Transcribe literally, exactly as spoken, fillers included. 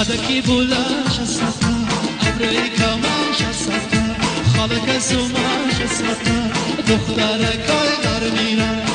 هدکی بولاش ستا ابری کماش ستا خالق زماش ستا دختر کای در میرن